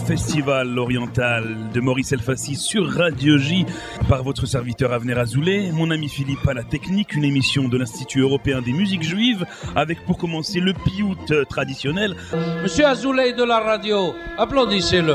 Festival oriental de Maurice Elfassi sur Radio J par votre serviteur Avner Azoulay, mon ami Philippe à la technique, une émission de l'Institut européen des musiques juives avec pour commencer le piout traditionnel. Monsieur Azoulay de la radio, applaudissez-le.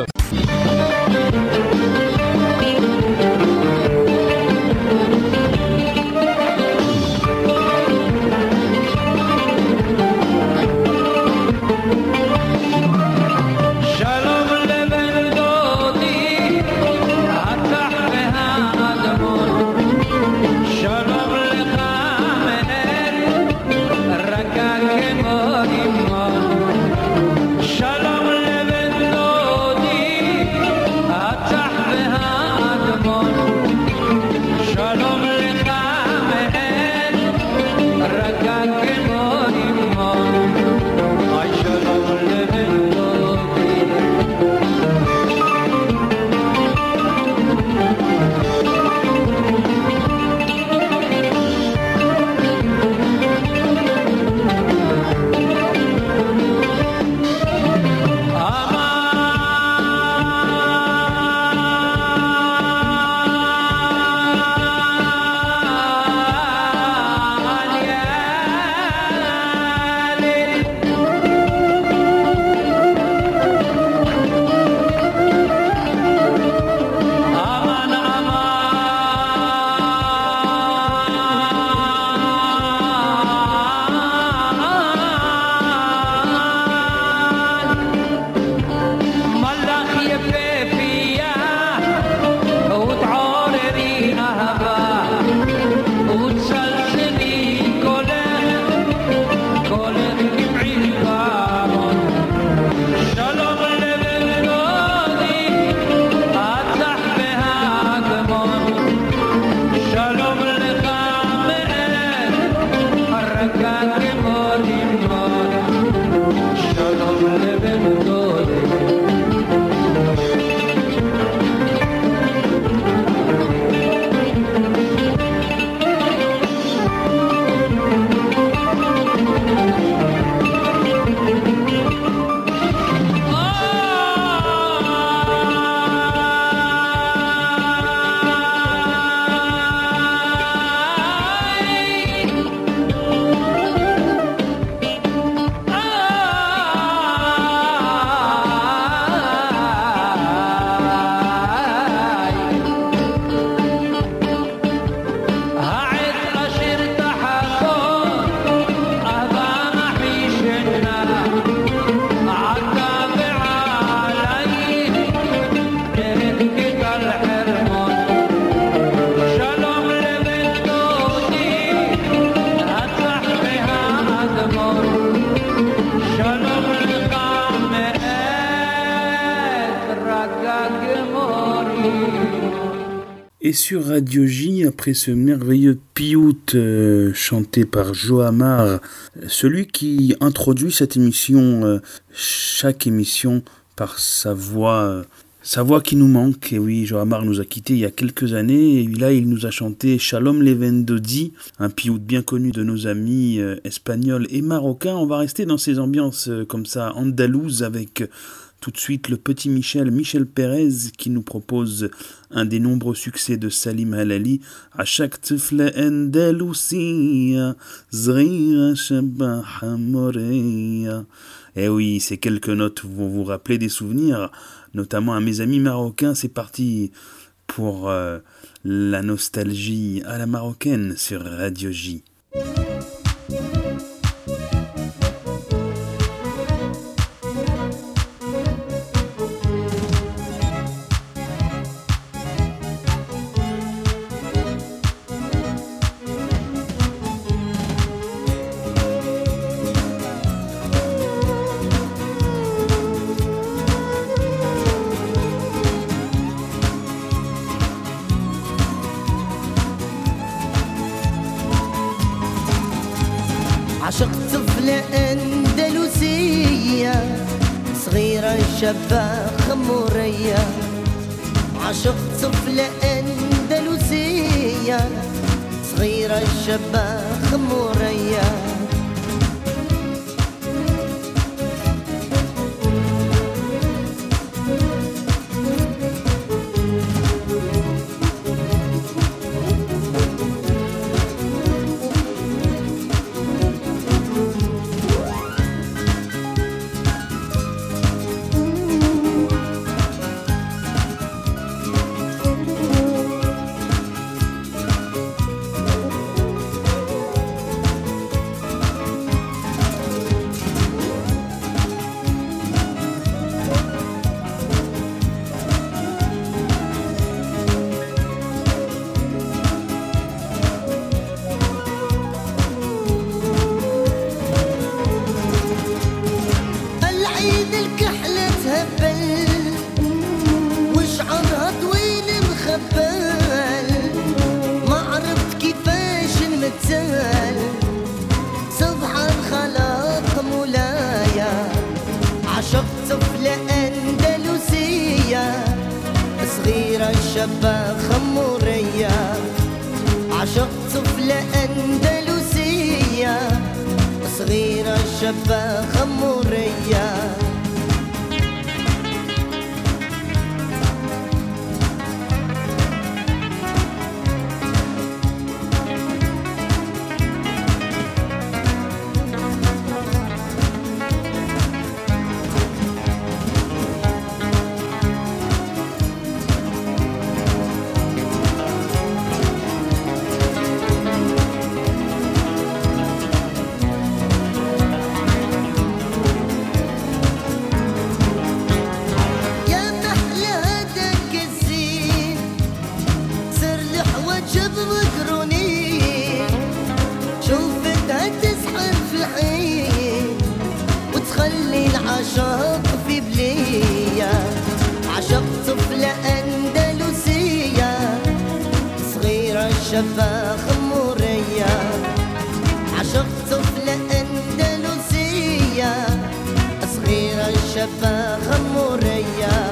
Et sur Radio J, après ce merveilleux piout chanté par Johamar, celui qui introduit cette émission, chaque émission, par sa voix qui nous manque. Et oui, Johamar nous a quittés il y a quelques années, et là il nous a chanté Shalom Leven Dodi, un piout bien connu de nos amis espagnols et marocains. On va rester dans ces ambiances comme ça, andalouses, avec tout de suite le petit Michel Pérez, qui nous propose un des nombreux succès de Salim Halali, Ashak Tifle Andalusia, Zrira Shabah Moreya. Eh oui, ces quelques notes vont vous rappeler des souvenirs, notamment à mes amis marocains. C'est parti pour la nostalgie à la marocaine sur Radio J. عشقت طفلة أندلسية صغيرة شابة خمورية، عشقت طفلة أندلسية صغيرة شابة خمورية، الشابة خمورية عشق طفلة أندلسية صغيرة شابة خمورية عشق في بلية عشق طفلة أندلسية صغيرة شابة خمورية عشق طفلة أندلسية صغيرة شابة خمورية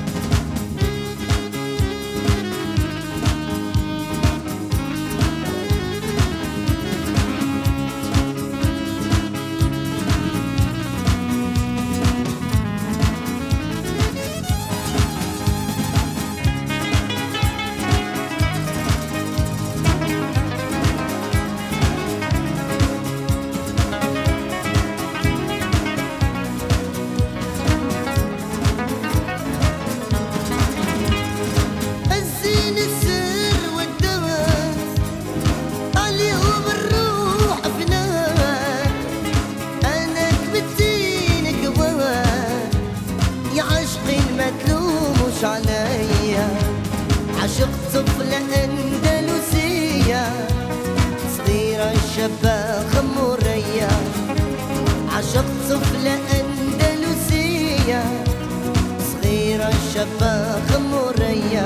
عليا عشق طفلة أندلسية صغيرة شابة خمورية عشق طفلة أندلسية صغيرة شابة خمورية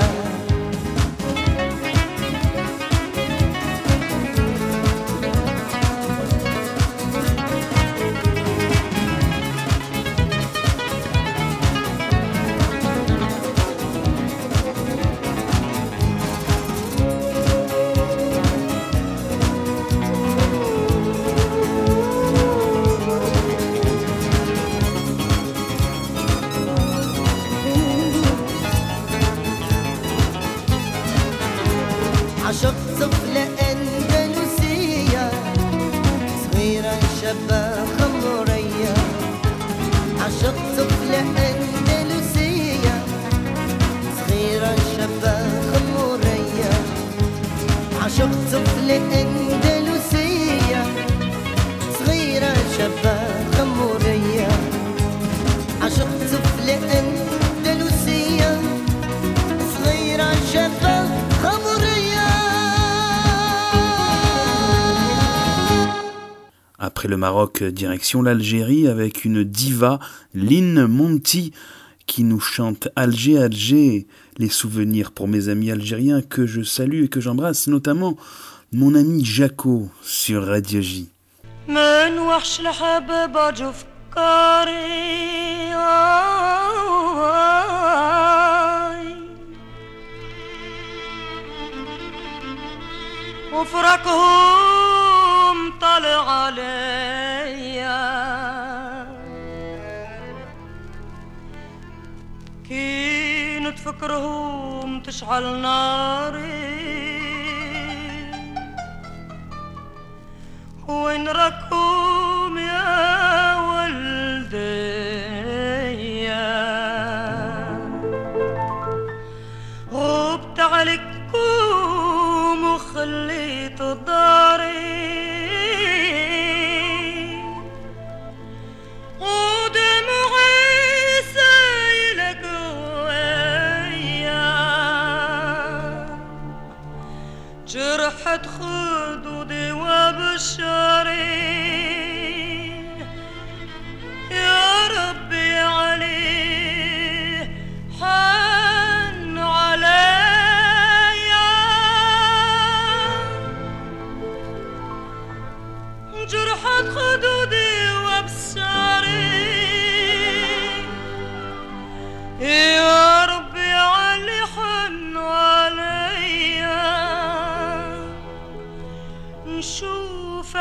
عشق طفلة أندلسية صغيرة شابة خمورية عشق طفلة أندلسية صغيرة شابة خمورية عشق طفلة أندلسية صغيرة شابة خمورية عشق طفلة أندلسية صغيرة شابة خمورية. Après le Maroc, direction l'Algérie avec une diva, Lynn Monty, qui nous chante Alger, Alger, les souvenirs pour mes amis algériens que je salue et que j'embrasse, notamment mon ami Jaco sur Radio J. من وحش الحباب أجو فكاري وفرقهم طلع عليا كي نتفكرهم تشعل ناري وين راكم يا ولدي غبت عليكم وخليت داري ودموعي سايلة قوية جرحت خدودي وبشاري يا ربي عليه حن عليا جرحت خدودي وبشاري يا ربي عليه حن عليا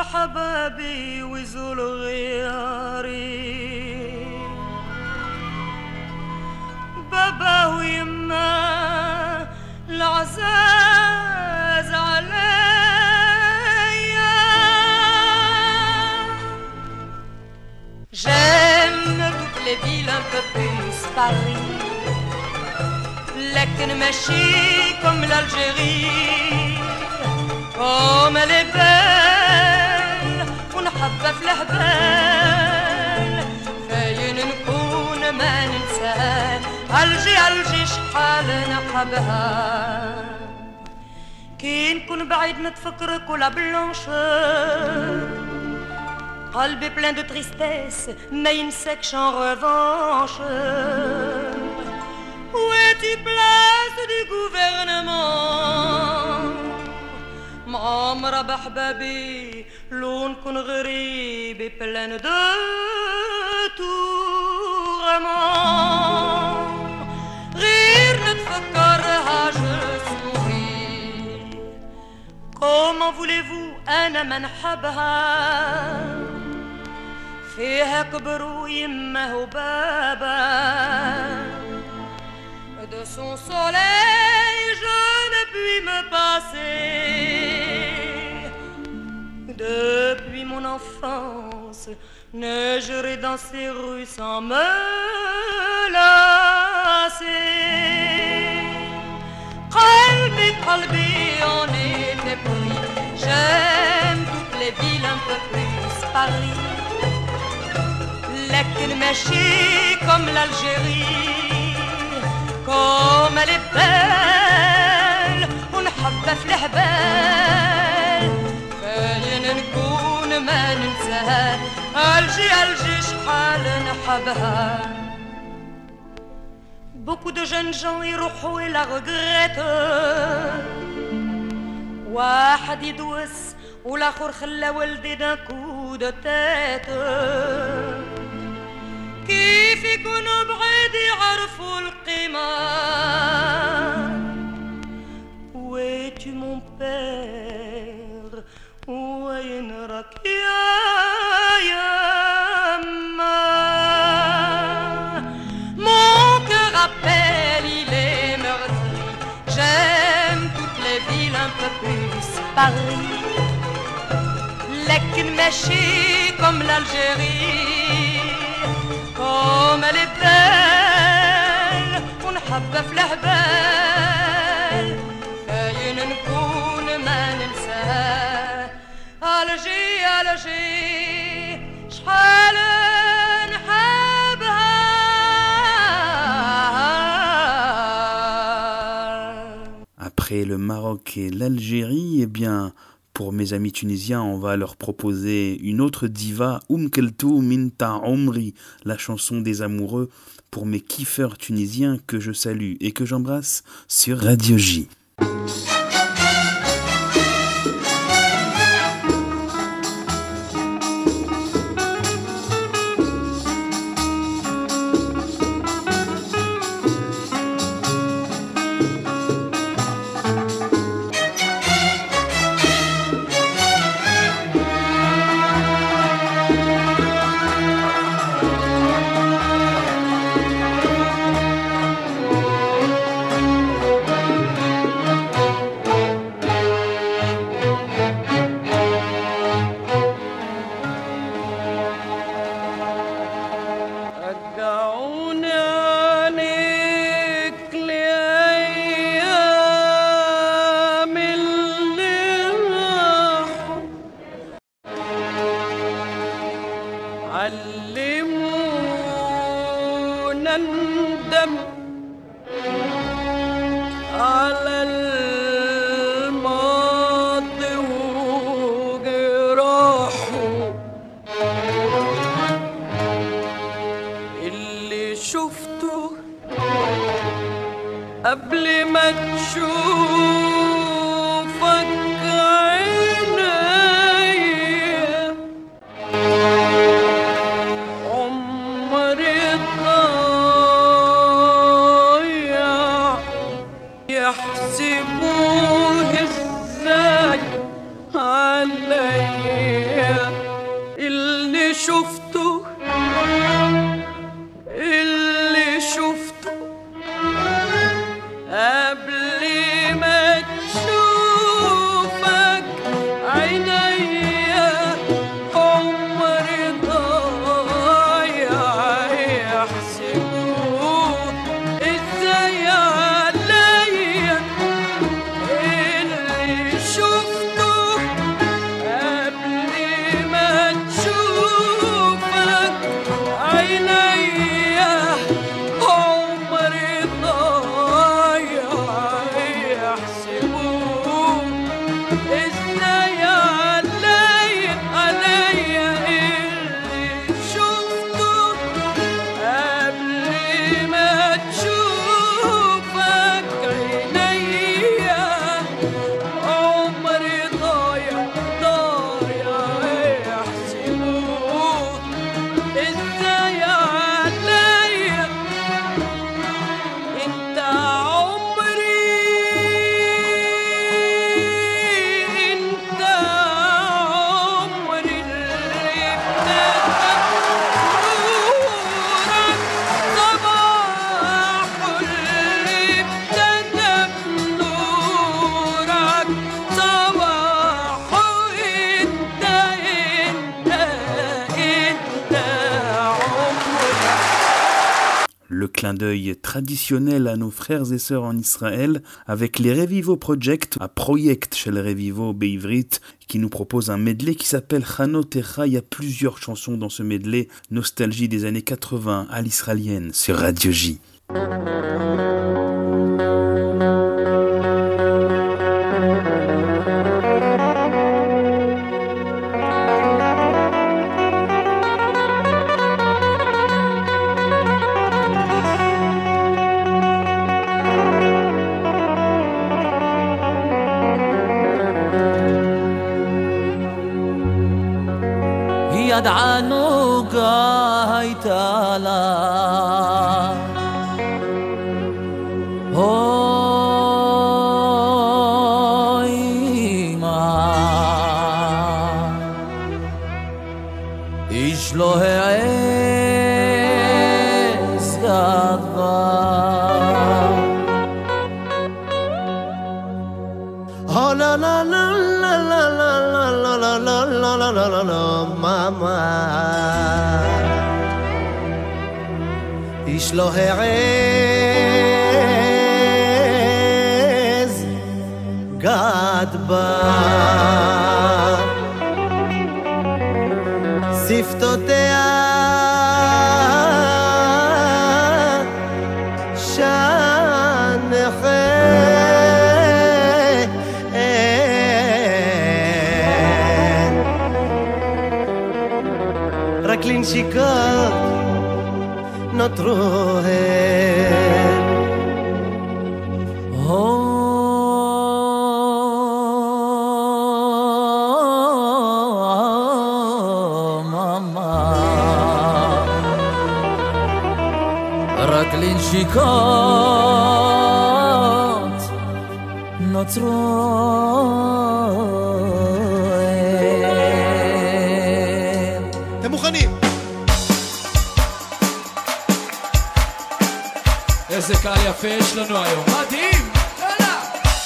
أحبابي وزول غياري بابا ويما العزاز عليا J'aime toutes les villes un peu plus Paris لكن ماشي comme l'Algérie comme elle est belle ونحبها في الهبال فاين نكون ما ننساها ألجي شحال نحبها كي نكون بعيد نتفكرك ولا بلانشور قلبي plein de tristesse ما ينساكش en revanche Où est-tu place du gouvernement معمرة بحبابي لو نكون غريبي plein de tourments غير نتفكرها je souris Comment voulez-vous أنا ما نحبها فيها كبر ويمه وبابا De son soleil je ne puis me passer Depuis mon enfance neigerai dans ces rues sans me lasser قلبي en était pris J'aime toutes les villes un peu plus Paris لكن ماشي comme l'Algérie comme elle est belle ونحبها في الهبال فاين نكون ما ننساها ألجي شحال نحبها Beaucoup de jeunes gens يروحوا et la regrettent واحد يدوس والآخر خلى ولدي d'un coup de tête كيف يكونوا بعيد يعرفوا القيمة Où es-tu mon père وين راك يا يما Mon cœur appelle il est meurtri J'aime toutes les villes un peu plus Paris لكن ماشي comme l'Algérie comme elle est belle ونحبها في الهبال فاين نكون ما ننساها ألجي شحال نحبها Après le Maroc et l'Algérie, eh bien, pour mes amis tunisiens, on va leur proposer une autre diva, Keltoum Minta Omri, la chanson des amoureux, pour mes kiffeurs tunisiens que je salue et que j'embrasse sur Radio J. clin d'œil traditionnel à nos frères et sœurs en Israël avec les Revivo Project, un project chez les Revivo Beivrit qui nous propose un medley qui s'appelle Chanotecha. Il y a plusieurs chansons dans ce medley, nostalgie des années 80 à l'israélienne sur Radio J. ידענו הייתה לה אוי מה איש לא העז גדבה la la la la la la la la la la la la la mama איש לא העז גדבה שפתותיה רק לנשיקות נותרו הן מאמה רק לנשיקות נותרו אתם מוכנים? איזה קהל יפה יש לנו היום, מדהים! יאללה!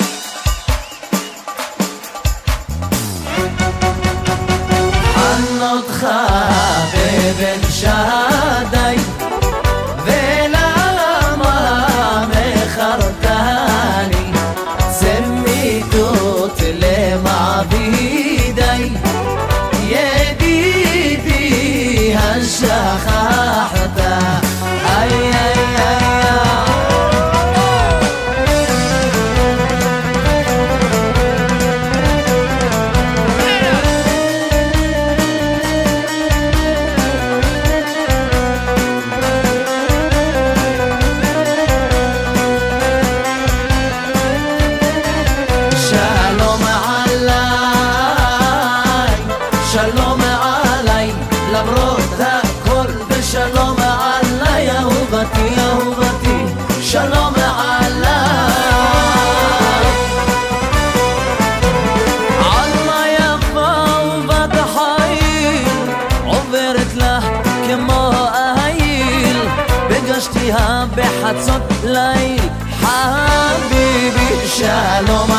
חנותך בבן שדי ולמה מחרתני צמיתות למעבידי ידידי השכחת איי איי איי שלום עליי עלמה יפה ובת החיים עוברת לה כמו העיל פגשתיה בחצות ליל חביבי שלום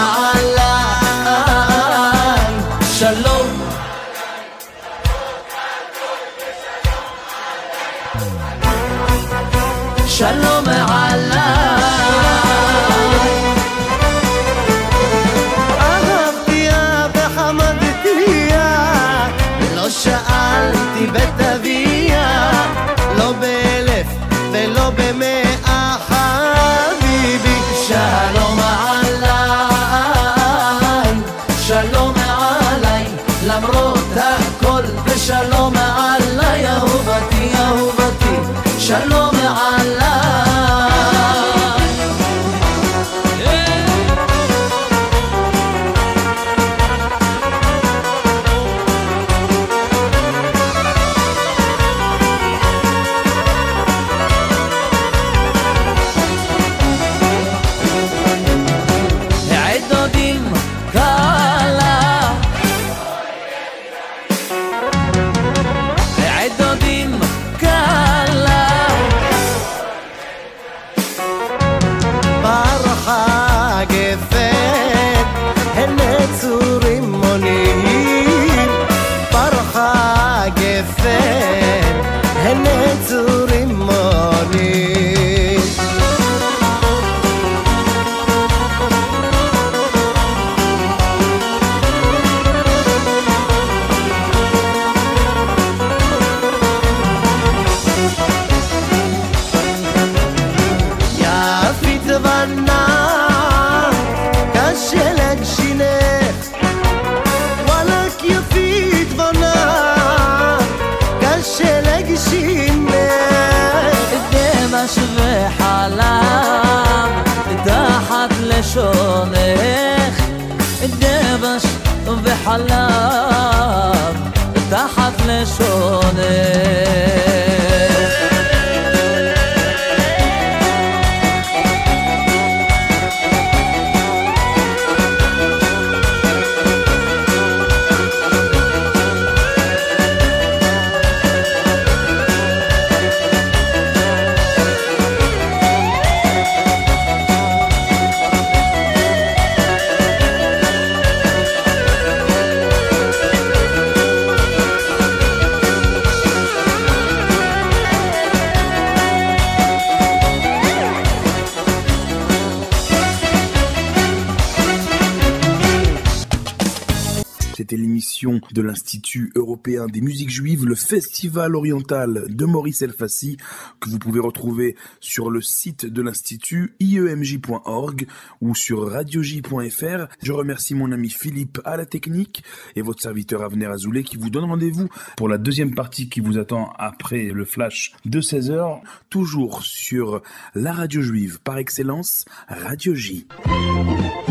עליי שלום שלום עליי אהבתיה וחמדתיה לא שאלתי בתוויה לא באלף ולא במאה חביבי שלום עליי שלום עליי למרות הכל ושלום עליי אהובתי אהובתי שלום עליי עדודים קלה עדודים קלה חלב תחת לשונך דבש וחלב תחת לשונך C'était l'émission de l'Institut européen des musiques juives, le Festival oriental de Maurice Elfassi, que vous pouvez retrouver sur le site de l'Institut iemj.org ou sur radioj.fr. Je remercie mon ami Philippe à la technique et votre serviteur Avner Azoulay qui vous donne rendez-vous pour la deuxième partie qui vous attend après le flash de 16h, toujours sur la radio juive par excellence, Radio J.